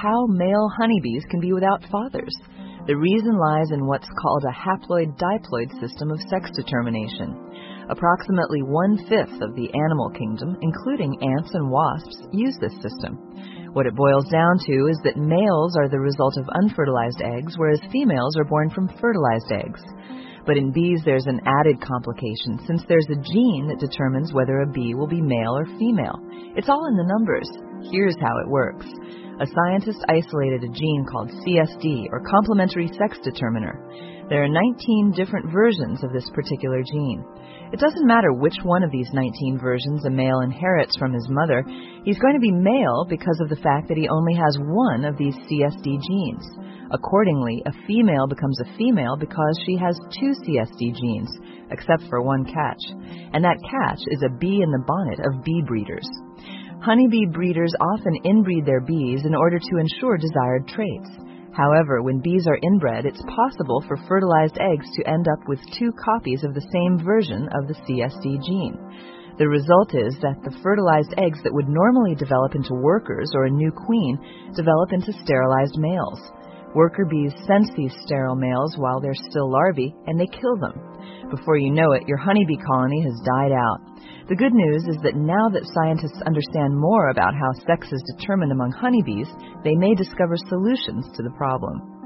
how male honeybees can be without fathers. The reason lies in what's called a haploid-diploid system of sex determination. Approximately 1/5 of the animal kingdom, including ants and wasps, use this system. What it boils down to is that males are the result of unfertilized eggs, whereas females are born from fertilized eggs. But in bees there's an added complication, since there's a gene that determines whether a bee will be male or female. It's all in the numbers. Here's how it works. A scientist isolated a gene called CSD, or complementary sex determiner. There are 19 different versions of this particular gene. It doesn't matter which one of these 19 versions a male inherits from his mother. He's going to be male because of the fact that he only has one of these CSD genes. Accordingly, a female becomes a female because she has two CSD genes, except for one catch. And that catch is a bee in the bonnet of bee breeders. Honeybee breeders often inbreed their bees in order to ensure desired traits. However, when bees are inbred, it's possible for fertilized eggs to end up with two copies of the same version of the CSD gene. The result is that the fertilized eggs that would normally develop into workers or a new queen develop into sterilized males. Worker bees sense these sterile males while they're still larvae, and they kill them. Before you know it, your honeybee colony has died out. The good news is that now that scientists understand more about how sex is determined among honeybees, they may discover solutions to the problem.